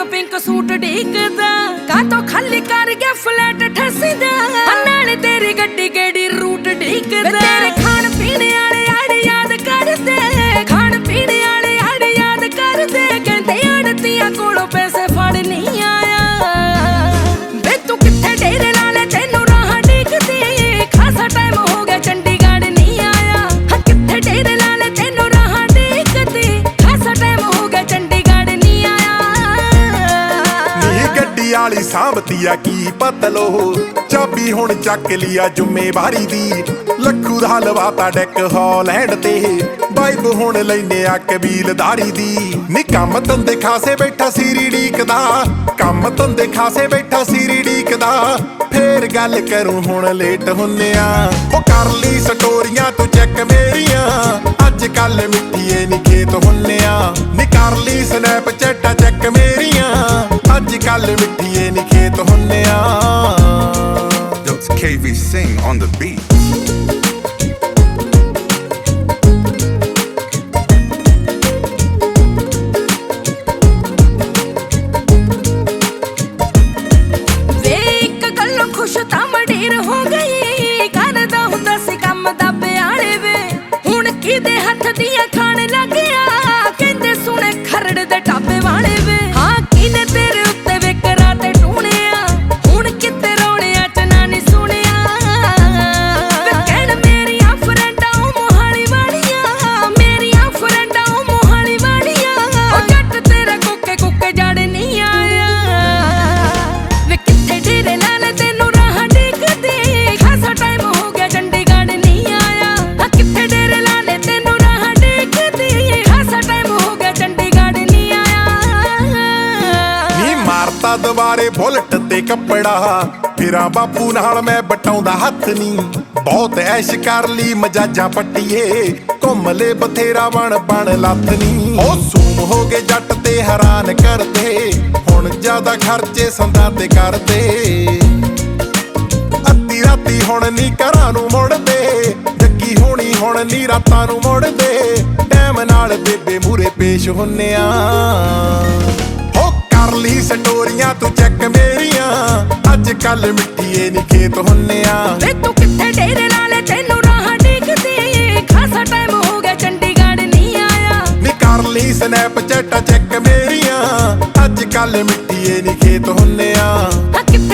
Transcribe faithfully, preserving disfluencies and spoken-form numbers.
Pink suit ढीकदा का तो खाली कर गया फ्लैट ठसीदा नाले तेरी गड्डी केड़ी रूट ढीकदा तेरे खान पीने वाले आड़े याद करदे खान पीने वाले आड़े याद करदे कहंदे आड़तियां कोलों पैसे फड़ नहीं आया वे तू किथे डेरे ला ले तैनू राह ढीकदी खासा टाइम हो गया चंडीगढ़ नहीं आया हां किथे डेरे ला ले तैनू राह ढीकदी खासा टाइम हो गया चंडीगढ़ नहीं आया नी गड्डी वाली सांभतिया की पतलो चाबी हुण चक लिया जुम्मेवारी दी लखू दा लवाता डेक हॉलैंड ते बाइब हुण लैने आ कबीलदारी दी नी कम धंधे खासे बैठा सीरी ढीकदा कम धंधे खासे बैठा सीरी ढीकदा फेर गल करूं हुण लेट हुन्ने आ ओ कर ली स्टोरियां तू चेक मेरियां अज कल मिट्ठीए नी खेत हुन्ने आ नी कर ली स्नैपचैटां चेक मेरियां अज कल मिट्ठीए नी खेत हुन्ने आ It's K V Singh on the beat. वे एक गल्लों खुश तां मडीर हो गई करदा हुंदा सी कम दाबे आले वे हुण किदे हत्थ दियां खाण लग गया कहंदे सुणे खरड़ दे टाबे वाले वे हां किने तेरे उत्ते वे करा ते टूणिया हुण किते रोणिया च ना नी सुणिया वे कहण मेरियां फ्रेंडां मोहाली वालियां मेरियां फ्रेंडां मोहाली वालियां ओ जट तेरे कुके कुके जड़ नहीं आया वे किथे डेरे ला ले तैनू राह ढीकदी खासा टाइम हो गया चंडीगढ़ नहीं आया हां किथे डेरे ला ले तैनू राह ढीकदी खासा टाइम हो गया चंडीगढ़ नहीं आया नी मारता दुबारे बुलट ते कपड़ा फिरां बापू नाल मैं बटाउंदा हत्थ नी बहुत ऐश कर ली मजाजा पट्टीए घुम ले बथेरा बण बण लत्थ नी ओ सूम हो गए जट ते हैरान करदे हुण ज्यादा खर्चे संदां ते करदे अद्धी राती हुण नी घरां नूं मुड़दे जग्गी होणी हुण नी रातां नूं मुड़दे टैम नाल बेबे मूरे पेश हुन्ने आ हो कर ली स्टोरियां तू चेक मेरियां अज कल मिट्ठीए नी खेत हुन्ने आ वे तू किथे डेरे ला ले तैनू राह ढीकदी खासा टाइम हो गया चंडीगढ़ नहीं आया नी कर ली स्नैपचैटां चेक मेरियां अज कल मिट्ठीए नी खेत हुन्ने आ हां किथे